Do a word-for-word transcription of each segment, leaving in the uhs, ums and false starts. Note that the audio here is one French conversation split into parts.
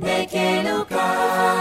Nekeluka,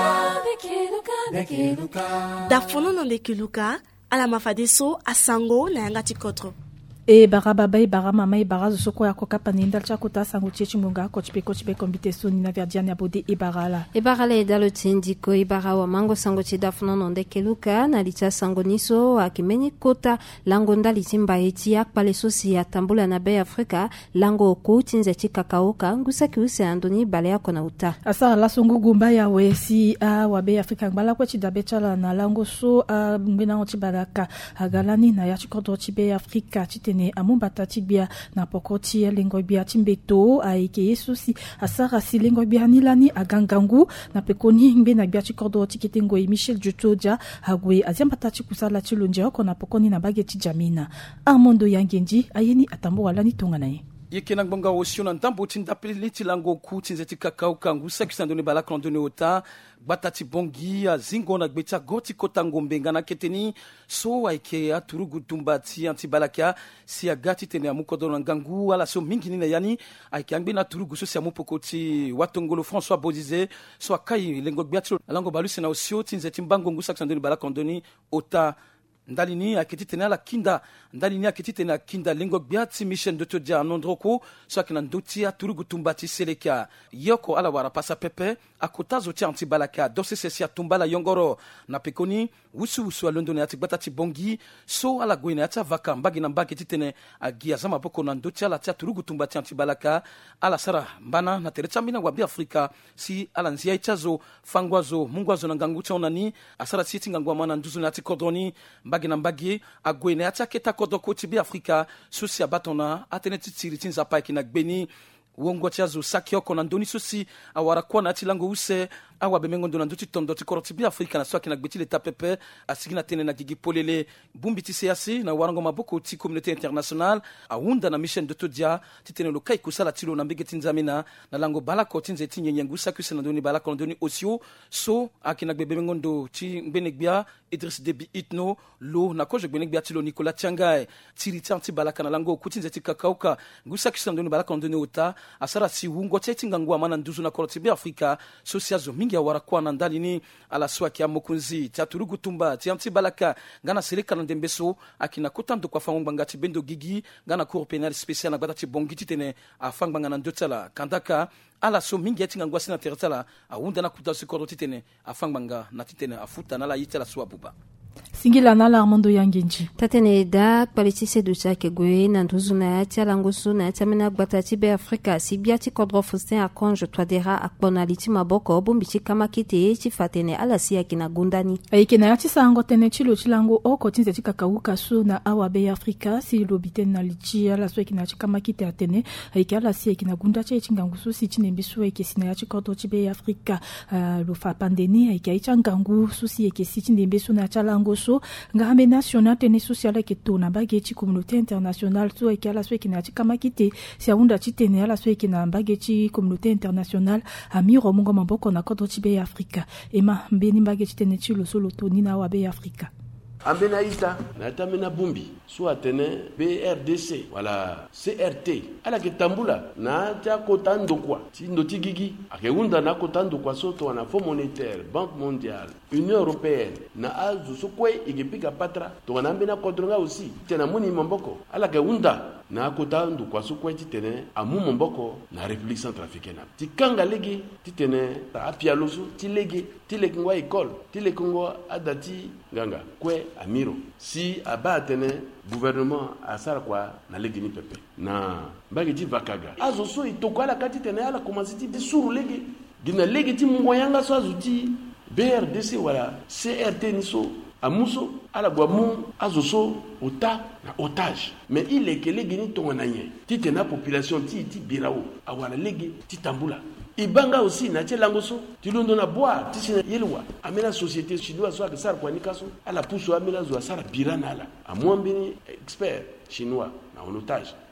nekeluka, nekeluka. Dafono no nekeluka, ala mafadeso asango na yanga tikotro. E bara baba e bara mama e bara soko ya koka paninda chakuta sango chechi munga kochpe kochpe kombite soni na verdiane abode e bara la. E bara la edalo tindiko e bara wa mango sango chi dafono no nekeluka na licha sango niso akimeni kota lango ndali timba eti akpale sosi ya tambula na be Afrika lango oku tinze chi kakaoka ngusa kiuse andoni bale yako na uta. Asa la songo gumba ya we si a wa be Afrika mbala kwa chi dabechala na lango so a mbina onchi baraka agalani na ya chikodo chi be Afrika chitene amumbata tibia na pokoti lengo bia timbeto aike yesusi asara si lengo bia nilani agangangu na pekoni ngbe na bia chikodo tiketengo e Michel Jutoja agwe aziambata chikusala chilonje oko na pokoni na bageti jamina Armando Yangenji ayeni atambo walani tonga naye yekena ngbonga osiona ndambo tindapeli tilango ku tinzeti kakao kangu sakisandoni balaka ndoni ota batati bongi azingo na gbeta goti kota ngombe ngana keteni so aike aturugu tumbati antibalaka si agati tene amukodo ngangu ala so mingi nina yani aike angbe na turugu so si amupokoti watongolo François Bodize so akai lengo gbiatilo lango balusi na osio tinzeti mbango ngu sakisandoni balaka ndoni ota ndalini akiti tena la kinda ndalini akiti tena kinda lengo biati mission de todia nondroko so akina ndotia turugu tumbati seleka yoko ala wara pasa pepe akotazo tia antibalaka dosse sesia tumbala yongoro na pekoni wusu wusu alondone ati batati bongi so ala goina ata vaka mbagi na mbagi titene agia zama boko na ndotia la tia turugu tumbati antibalaka ala sara mbana na terecha mina wabi Afrika si ala nzia itazo fangwazo mungwazo na ngangucha onani asara siti ngangwa mana nduzu na ati kodroni mbagi na mbagi agoine ata keta kodoko tibi Afrika susi abatona ateneti tiritin zapaiki na gbeni wongo chazo sakioko na ndoni susi awara kwa na tilango use awa bemengo ndona nduti tondo tikoroti bi Afrika na swaki na gbetile tapepe asigina tene na gigi polele bumbi tisiasi na warango maboko ti communauté internationale awunda na mission de todia titene lo kai kusala tilo na mbege tinzamina na lango balako tinze tinye nyangu sakuse na ndoni balako ndoni osio so akina bemengo ndo ti ngbenegbia Idriss Déby Itno lo na koje gbenegbia tilo Nicolas Tiangae tiri tanti balaka na lango kutinze tikakauka ngusakuse na ndoni balako ndoni ota asara si wungo tete ngangwa mana nduzu na koroti bi Afrika so siazo mingi ya warakwa na ndalini ala swaki ya mokunzi tiaturugu tumba tianti balaka ngana serika na ndembeso akina kutando kwa fango ngati bendo gigi ngana cour pénal spécial na batati bongiti tene afanga ngana ndotala kandaka ala so mingi yatinga ngwasi na teretala awunda na kuta sikoroti tene afanga na titene afuta na la yitela swabuba Singila na la Armando Yangenji. Tatene da kwalitise ducha kegwe na nduzu na yatia langosu na yatia mena gbatati be Afrika si biati kodro Faustin Akonje twadera akpona liti maboko obumbichi kama kite chi fatene ala siya kina gundani. Aike na yati sango tene chilo chilango o kotinze tika kauka su na awa be Afrika si lobiten na lichi ala suwe kina chikama kite atene aike ala siya kina gunda che chingangusu si chinembisu aike sina yachi kodro chibe Afrika uh, lufa pandeni aike aicha ngangu susi aike si chinembisu na chalango so ngambe national tene social ke tona bageti communauté internationale so ke ala so ke na chikama kite si aunda chitene ala so ke na bageti communauté internationale amiro mungo maboko na kodro chibe Afrika ema mbeni bageti tene chilo solo toni na wa be Afrika ambena ita na tamena bumbi so atene B R D C wala C R T ala ke tambula na ta kotando kwa ti ndoti gigi akeunda na kotando kwa soto na Fonds monétaire Banque mondiale Union européenne na azu so kwe igipika patra to na mbena kodronga aussi tena muni mamboko ala ke unda na kotando kwa so kwe titene amu mamboko na République centrafricaine ti kanga legi titene apialoso ti legi ti lekingwa école ti lekingwa adati nganga kwe amiro si abatene gouvernement asara kwa na legi ni pepe na mbagi ti vakaga azo so itoko ala kati tene ala commencer ti disuru legi gina legi ti mungo yanga so azuti B R D C wala C R T ni so amuso ala gwa mu azo so ota na otage mais il est que legi ni tongo na nye ti tena population ti ti birao awala legi ti tambula ibanga aussi na tielango so tilondo na bois tisina yelwa amena société chinoise so akasar kwa nikaso ala puso amena zo asara birana ala amwambini expert chinois na en otage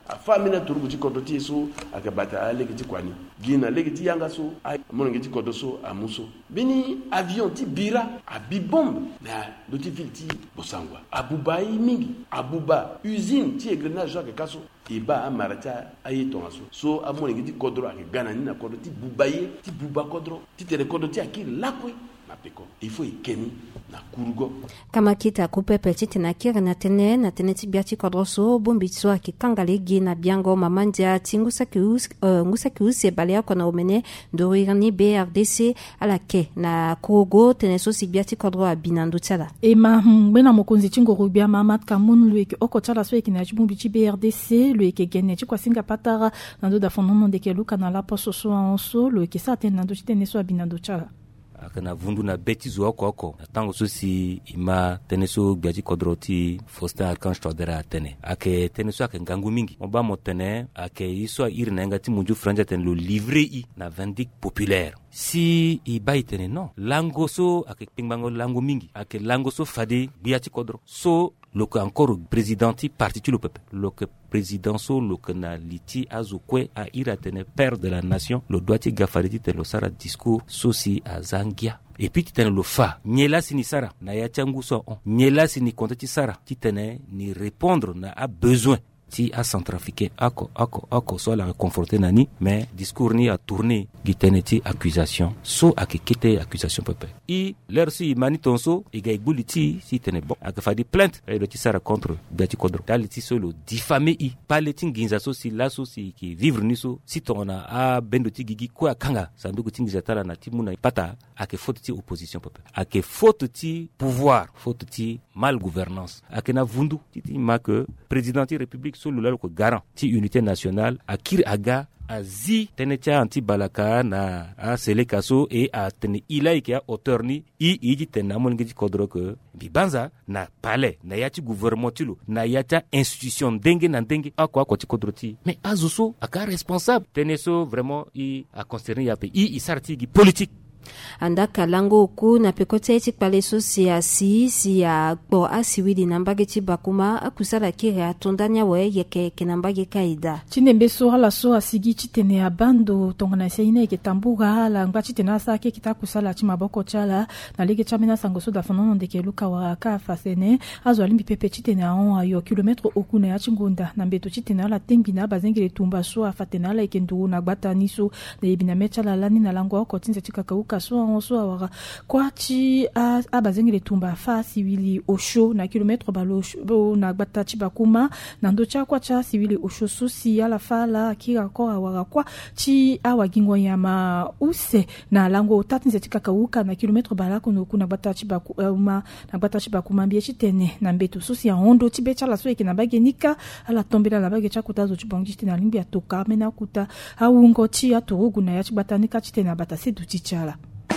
afamina turubu ti kodo ti so akabata aleki ti kwani gina leki ti yanga so ay mononge ti kodo so amuso bini avion ti bira abi bombe na do ti vil ti bosangwa abuba yi mingi abuba usine ti engrenage Jacques Kasso iba amarata ayi tongaso so amononge ti kodro akigana ni na kodo ti bubaye ti buba kodro ti tere kodo ti akiri lakwe mapeko ifo ikeni na kurugo kama kita kupepe titi na kiri na tene na tene ti biati kodroso bombi tso akikangale gi na biango mamandia tingusa kius uh, ngusa kius e balea kona omene dorirani B R D C ala ke na kurugo tene so si biati kodro abinando tsala ema mbena mokonzi tingo rubia mamat kamun lueke okotala so ekina chibumbi ti B R D C lueke gene ti kwasinga patara nando da fonono de keluka na la poso so anso lueke sa tene nando tene so abinando tsala akana vundu na betizo oko oko tango so si ima teneso gbaji kodroti Faustin Archange Touadéra tene ake teneso ake ngangu mingi oba motene ake iso irina ngati munju franja ten lo livre i na vindic populaire si i bayi tene non lango so ake pingbango lango mingi ake lango so fade biati kodro so loke encore présidenti parti le peuple loke président so loke na liti azukwe a iratene père de la nation le doiti gafariti te lo sara discours so si a zangia et puis titene lo fa nyela sini sara na ya changu so on nyela sini kontati sara titene ni répondre na a besoin ti a centrafricain ako ako ako so la conforter nani mais discours ni a tourné gitene ti accusation so akekete accusation pepe i l'air si manitonso e ga igbuliti si tene bon aka fa di plainte e do ti sara contre Biati Kodro daliti so lo diffamé i paletin ginza so si la so si ki vivre ni so si tona a bendo ti gigi ko akanga sanduku tingiza tala na timuna pata ake faute ti opposition pepe ake faute ti pouvoir faute ti mal gouvernance ake na vundu ti ti ma que président ti république so lula ko garant ti unité nationale akir aga azi tenetia anti balaka na a sele kaso e a tene ila ke a auteur ni i iji tena mon ngi kodro que bibanza na palais na yati gouvernement tilo na yata institution dengue na dengue akwa ko ti kodro ti mais azuso aka responsable teneso vraiment i a concerné ya pe i isarti gi politique andaka lango ku na pekote eti pale so si asi si a bo asiwidi nambage ti bakuma akusala kire atondanya we yeke ke nambage kaida chinembe so ala so asigi chitene abando tongana seine ke tambura la ngba chitena sa ke kita kusala ti maboko chala na lege chamena sango so da fonono de ke luka wa ka fasene azo alimbi pepe chitene on ayo kilomètre okuna ya chingonda na mbeto chitena la tembina bazengele tumba so afatena la ikendu na gbata niso de bina mechala lani na lango ko tinze tikakauka so onso awara kwa chi a, a bazengele tumba fa siwili osho na kilomètre balo na gbata chi bakuma na ndo cha kwa cha siwili osho so si ala fala kira ko awara kwa chi awagingo yama use na lango tatinze tikakauka na kilomètre balako no kuna gbata chi bakuma na gbata chi bakuma mbie chitene na mbeto so si hondo ti becha la so ekina bagenika ala tombela la bage cha kutazo chi bangi chitena limbi atoka mena kuta awungo chi aturugu na ya chi gbata nika chitena bata sedu chi chala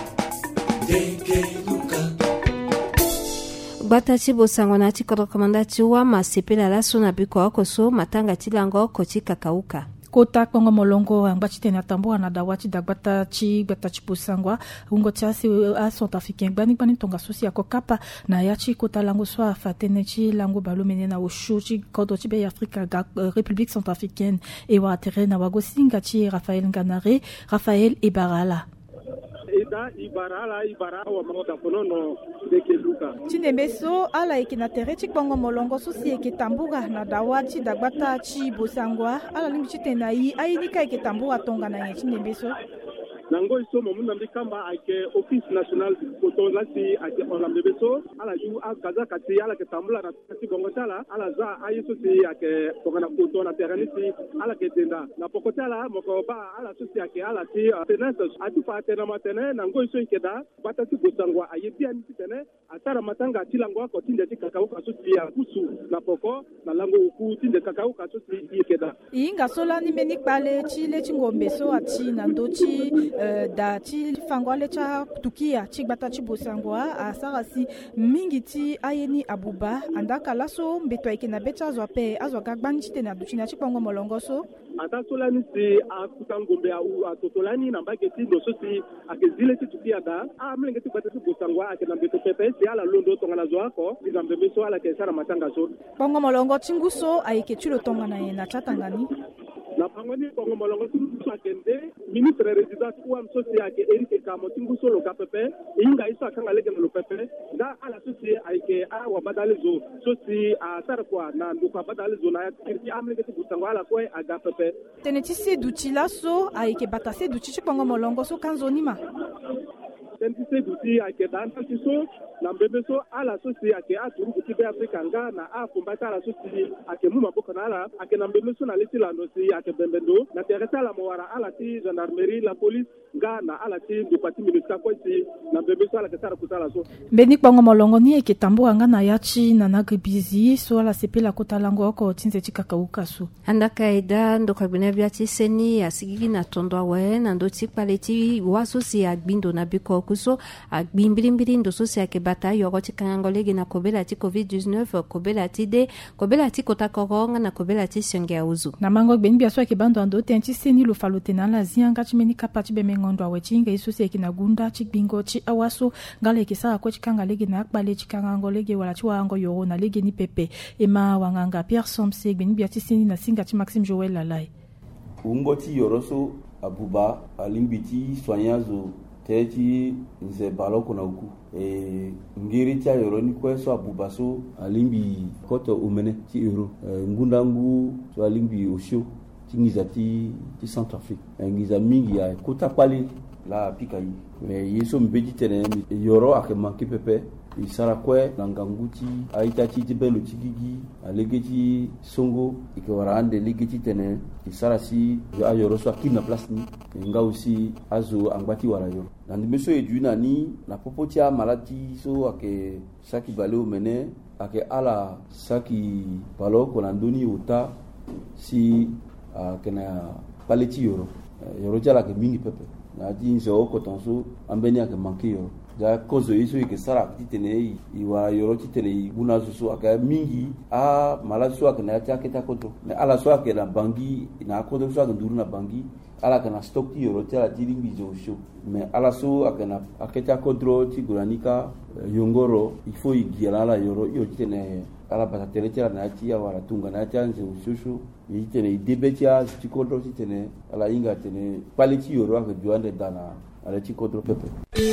bata ti bosango na ti kodro komanda ti wa masepela la so na biko oko so matanga ti lango ko ti kakauka kota kongo molongo angba chitena tambua na dawati dagbata chi gbata chi posangwa ungo ti asi a centrafricain gbani gbani tonga sosi ya kokapa na ya chi kota lango so afatene chi lango balo menena o sho chi kodo chi be Afrika uh, République centrafricaine e wa terena wa gosinga chi Raphaël Nganare Raphaël Ibarala ida ibarala ibara wa mangota fonono de keluka chinembe so ala ikina tere chi kongo molongo so si eke tambura na dawati dagbata chi bosangwa ala limbi chitena yi ayinika eke tambura tonga na ye chinembe so nango iso mo munda mbikamba ake office national koto lati ake olambe beso ala yu akaza kati ala ke tambula na kati gongotala ala za ayiso si ake tongana koto na teranisi ala ke tenda na pokotala moko ba ala so si ake ala ti tenance atu pa tena matene nango iso ikeda batati bosangwa ayeti ani tene atara matanga tilango ko tinde ti kakao kaso ti ya kusu na poko na lango ku tinde kakao kaso ti ikeda inga sola ni meni pale chi le chingombe so ati na ndochi uh, da ti fangwa le cha tukia ti gbata ti bosangwa asara si mingi ti ayeni abuba andaka laso mbeto ayeke na be ti azo ape azo aga gbani ti tene aduti na ti kpango molongo so ata so lani si akuta ngombe atotolani na mbage ti ndo so si ayeke zile ti tukia da amlenge ti gbata ti bosangwa ayeke na mbeto pepe si ala londo tongana zo ako ti na mbembe so ala yeke sara matanga so kpango molongo ti ngu so ayeke ti lo tongana ye na ti atangani na pango ni kongo molongo ti ngu so akende ministre résident ti wam so si ayeke erike kamo ti ngu so lo ka pepe e hinga ye so akanga lege na lo pepe nda ala so si ayeke awa badale zo so si asara kua na nduku abadale zo na iri ti amlenge ti bosangwa ala kue aga pepe tene ti sedu ti laso ayeke bata sedu ti ti kpango molongo so kanzo ni ma tene ti sedu ti ayeke da nta ti so na mbembe so ala so si ayeke aturuku ti be afrika nga na afumba ti ala so si ayeke mu maboko na ala ayeke na mbembe so na li ti lando si ayeke bembe ndo na tere ti ala mo wara ala ti gendarmerie la police nga na ala ti ndupa ti minuska kue si na mbembe so ala yeke sara kuta ala so mbeni kpango molongo ni ayeke tambura nga na ya ti na na gribizi so ala sepela kota lango oko ti nze ti kakauka so andaka e da ndoka gbeni abia ti seni asigigi na tondo awe na ndö ti kpale ti wâ so si agbi ndo na bikoku so agbi mbilimbili ndo so si ayeke bata yoro ti kangango lege na kobela ti covid dix-neuf kobela ti de kobela ti kota koro nga na kobela ti sionge auzu na mango gbeni bia so ayeke ba ndo andö tënë ti seni lo fa lo tene ala zi anga ti mbeni kapa ti beme ngondo awe ti hinga ye so si ayeke na gunda ti gbingo ti awaso nga ala yeke sara kue ti kanga lege na akpale ti kangango lege wala ti waango yoro na lege ni pepe e ma wanganga Pierre Somse gbeni bia ti seni na singa ti Maxime Joël Lalai umbo ti yoro so abuba alingbi ti soigna zo tere ti nze balo kona uku e ngiri ti ayoro ni kue so abuba so alingbi koto umene ti euro e, ngunda ngu so alingbi osio ti ngiza ti ti Centrafrique e, ngiza mingi ya kota kpali la pika yi me ye so mbe ti tene yoro ayeke manke pepe e sara kue na ngangu ti aita ti ti belo ti gigi alege ti songo e yeke wara ande lege ti tene e sara si ayoro so akiri na place ni e nga aussi azo angba ti wara yoro na ndembe so e dui na ni na popo ti amala ti so ayeke saki bale omene ayeke ala saki balo kona ndöni ota si ayeke na kpale ti yoro yoro ti ala yeke mingi pepe na ti nze oko ton so ambeni ayeke manke yoro ja kozo ye so yeke sara ti tene e wara yoro ti tene e guna so so ayeke mingi a mala so ayeke na ya ti akete akodro me ala so ayeke na bangi na akodro so ayeke nduru na bangi ala yeke na stock ti yoro ti ala ti lingbi zo so me ala so ayeke na akete akodro ti gue na ni ka yongoro il faut e gi ala ala yoro iyo ti tene ala bata tere ti ala na ya ti awara tunga na ya ti anze so so ye ti tene e debe ti azo ti kodro ti tene ala hinga tene kpale ti yoro ayeke duâ ande da na ala ti kodro pepe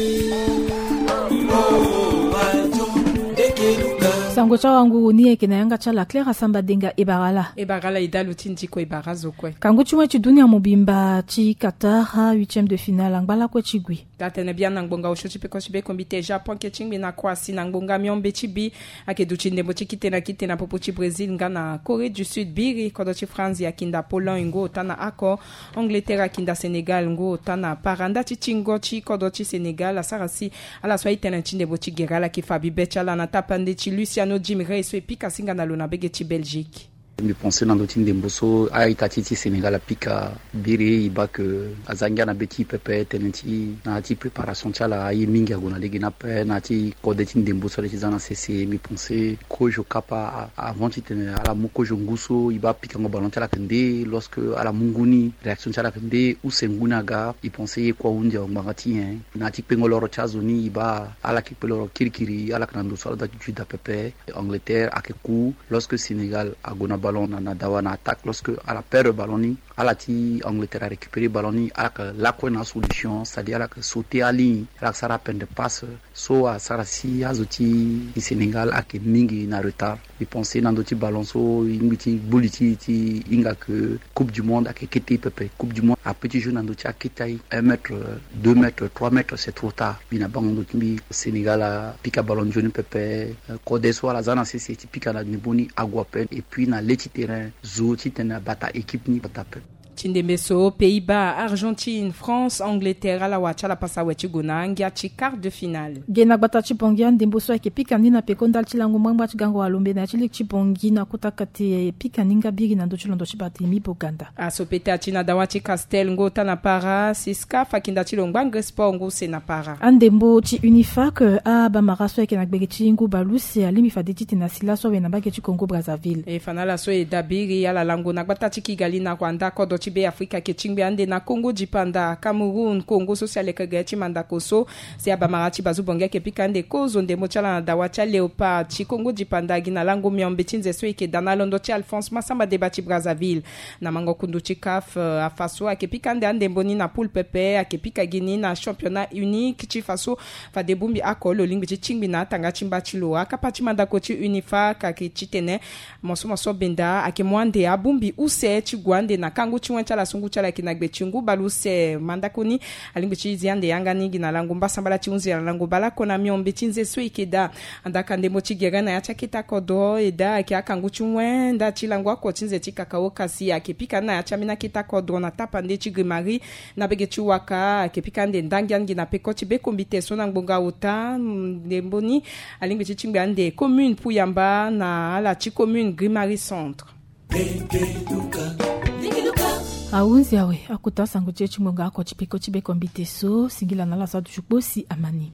sango ti awangu ni ayeke na yanga ti ala Claire Asamba denga e bara e bara la e da lo ti ndiko e bara zo kue kangu ti wê ti dunia mobimba ti Qatar huitième de finale angbala kue ti gui da tene bia na ngbonga osio ti peko ti be kombi Japon ke ti ngbi na kue asi na ngbonga miombe ti bi ayeke duti ndembo ti kite na kite na popo ti Brésil nga na Corée du Sud biri kodro ti France ya kinda Pologne ngu ota na accord Angleterre akinda Sénégal ngu ota na paranda ti tingo ti kodro ti Sénégal asara si ala so aitene ti ndembo ti gera ala yeke fabi be ti ala na tapande ti Luciano Djimre so e pika singa na lo na bege ti Belgique mi pensé na ndö ti ndembo so aita ti ti Sénégal apika biri e ba yeke azangi ana be ti pepe tënë ti na ti préparation ti ala aye mingi ague na lege na ape na ti kode ti ndembo so ale ti za na sese mi pensé kozo kapa avant ti tene ala mu kozo ngu so e ba pikango ballon ti ala yeke nde lorsque ala mu nguni réaction ti ala yeke nde use nguni aga e pensé ye kue ahunde aungbanga ti e na ti kpengo loro ti azo ni e ba ala yeke kpe loro kirikiri ala yeke na ndö so ala da ti duit apepe Angleterre ayeke ku lorsque Sénégal ague na ballon na na dawa na attaque lorsque ala perd ballon ni ala ti Angleterre a récupéré ballon ni ala yeke lakue na solution c'est-à-dire ala yeke sauter a ligne ala yeke sara peine de passe so asara si azo ti Sénégal ayeke mingi na retard e pensé na ndö ti ballon so e ngbi ti gbuli ti ti hinga yeke coupe du monde ayeke kete pepe coupe du monde apeut ti jeu na ndö ti akete ai un mètre deux mètres trois mètres c'est trop tard mbi na bango ndö ti mbi Sénégal apika ballon joni pepe kode so ala za na sese ti pika na ndembo ni ague apeine et puis na le ti terrain zo ti tene bata équipe ni bata pe Chindembeso, Pays-Bas, Argentine, France, Angleterre, ala wacha la pasa wechi gona ngia chi quart de finale. Gena gbata chipongia ndemboso yake pikandi na pekonda chilango mwamba chigango alombe na chili chipongi na kutakati pikaninga bigi na ndochilondo chibati mi Boganda. Asopete achina dawachi Castel ngota na para, Siska fakinda chilongbange sport nguse na para. Andembo chi Unifac a bamaraso yake na gbege ngu balusi alimi fadetiti na silaso we na bage chi Congo Brazzaville. E fanala so e dabiri ala lango na gbata chi Kigali na Rwanda ko do chibe Afrika ke chingbe ande na Congo jipanda Cameroun Congo social ke chi manda koso se abamarachi bazubonga ke pikande kozo ndemo chala na dawacha Leopard chi Congo jipanda gina lango miombe chinze so ke dana londo chi Alphonse Masamba debati Brazzaville na mango kundu chi C A F afaso ke pikande ande mboni na poule pepe ke pikagini na championnat unique chi faso fa debumbi akolo lingbi chi chingbi na tanga chimba chilo akapati manda ko chi Unifa ka ke chitene moso moso benda ake mwande abumbi use chi gwande na kangu chi wanchala sungu chala kinagbe chingu baluse mandakoni alingbi chi ziande yanga ningi na langu mbasambala chi unzi na langu balako na miombe chinze so ikeda andaka ndemo chi gera na yacha kita kodo eda ake akangu chi wenda chi langu ako chinze chi kakao kasi ake pika na yacha mina kita kodo na tapande chi grimari na bege chi waka ake pika nde ndangiangi na peko chi bekombite so na ngbonga uta ndemboni alingbi chi chingbe ande commune Puyamba na ala chi commune Grimari centre. Aunzi awe akutasa ngoche chimonga ako chipeko chibe kombite so singila na la sa du amani.